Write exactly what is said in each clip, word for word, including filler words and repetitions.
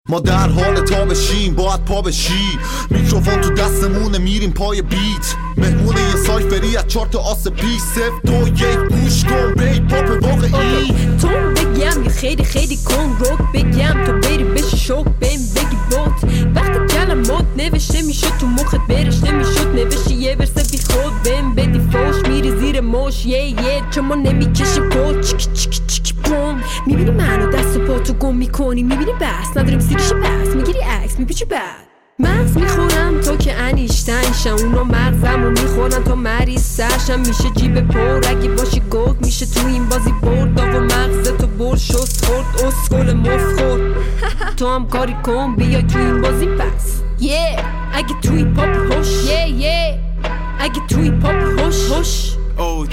ما در حال تا بشیم باید پا بشی، میکروفون تو دستمونه میریم پای بیت، مهمون یه سایفری از چارت آس پیش، صفت دو یک گوش کن بی پاپ واقعی. تو بگم یه خیلی خیلی کن روک بگم تو بری بشی شوک بهم بگی بوت، وقتی کلمات نوشته میشد تو مخت برش نمیشد نوشی یه ورسه بی خود بهم بدی فوش میری زیر موش یه یه چون ما نمیکشیم کل چیک چیک چیک بوم. میبینی منو دست و پاتو گم میکنی، میبینی بس نداریم سیریش بس، میگیری عکس میپیچی بعد مغز میخورم تو که انیشتنشم، اونا مغزمو میخورن تا مریض سرشم، میشه جیب پر اگه باشی گود میشه تو این بازی برد و مغزتو بر شست خورد اسکل مف خورد. تو هم کاری کن بیای تو این بازی پس یه yeah. اگه توی پاپ هوش یه yeah, yeah. اگه توی پاپ هوش هوش اوج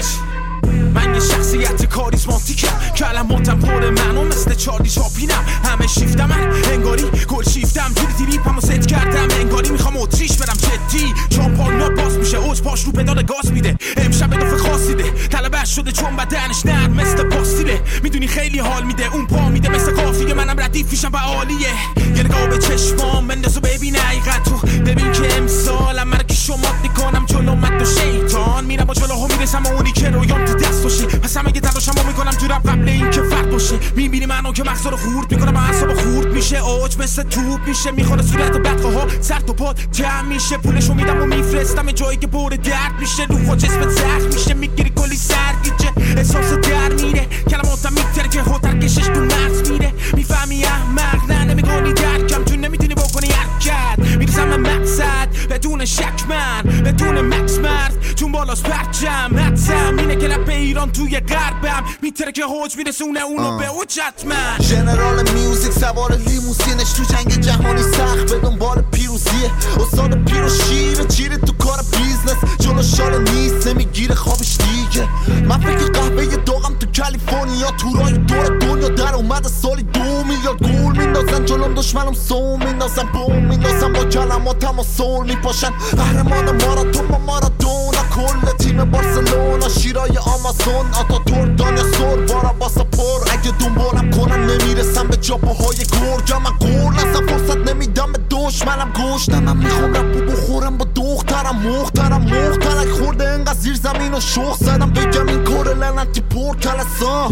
من یه شخصیت کاریزماتیکم، کلماتم پر منو مثل چارلی چاپینم، همه شیفتم من انگاری گل شیفتم، دیری دیری پامو ست کردم انگاری میخوام اتریش برم جدی، چون پاینا باز میشه اوج پاش رو پدال گاز میده، امشب اضافه خاصی ده طلبش شده چون بدنش نرم مثل پاستیله، میدونی خیلی حال میده اون پا میده مثل قافیه، منم ردیف میشم و عالیه، یه نگاه به چشمام بنداز و ببین حقیقتو، ببین که امسالم من که شمات میکنم جلو مد و شیطان، میرم با جلوها میرسم و اونی که رویام تو دست باشه، پس همه که تلاشمو میکنم تو رپ قبل این که فرد باشه، میبینی منو که مغزا رو خورد میکنم اعصابو خورد میشه، اوج مثل توپ میشه میخوره صورت بدخواها سر تو پاد جمع میشه، پولشو میدم و میفرستم جایی که پر درد میشه، روح و جسمت زخم میشه، میگیری کلی سرگیجه احساس در میره، کلماتم میتره که هوتر کشش تو مغز میره، میفهمی احمق نه نمیکنی درکم چون نمیتونی بکنی حرکت، میرسم به مقصد بدون شک من بدون مکس مرد چون بالاست پرچم، حدسم اینه که رپ ایران توی غربم میتره که حوج میرسونه اونو به اوجت من. ژنرال میوزیک سوار لیموسینش تو جنگ جهانی سخت به دنبال پیروزیه، استاد پیرو شیره چیره تو کار بیزنس، جلو شال نیست نمیگیره خوابش دیگه، من فکر قهوه داغم تو کالیفرنیا، تورای دور دنیا در اومده سالی دو میلیارد گول میندازن جلوم، دشمنم سوم میندازن بوم میندازن با کلماتم و سول میپاشن، قهرمان ماراتون با مارادونا، کل تیم بارسلونا شیرای آمازون، آتا تور دانیا سور بارا باسا پر، اگه دنبالم کنن نمیرسم به جاپاهای گرگم، من قول نزم فرصت نمیدم به دشمنم گوشتم، من میخوام رپو بخورم با دخترم مخترم مخترک خورده انقدر زیر زمین و شخ زدم بگم این کار لعنتی پر کلسا.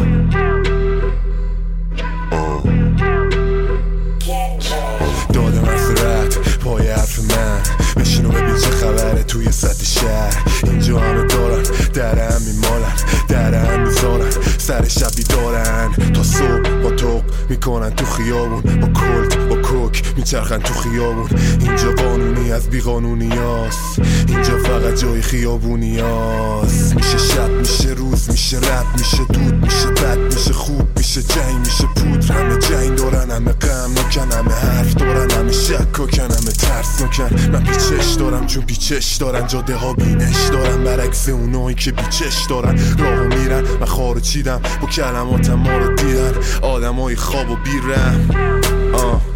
دادم حسرت پای حرف من، بشین و ببین چه خبره توی سطح شهر، اینجا همه دارن در هم میمالن در هم میذارن سر شبی دارن تا صبح با توق میکنن تو خیابون، با کلت با کوک میچرخن تو خیابون، اینجا قانونی از بی قانونی هست، اینجا فقط جای خیابونی هست، میشه شب میشه روز میشه رب میشه دود میشه بد میشه خوب میشه جنگ میشه پودر، همه جنگ دارن همه غم نکن همه حرف دارن همه شک و کن همه ترس نکن، من پیچش دارم چون پیچش دارن جاده ها بینش دارن، برعکس اونایی که بیچش دارن راهو میرن، من خارو چیدم با کلماتم ما رو دیدن، آدمای خواب و بیرم آه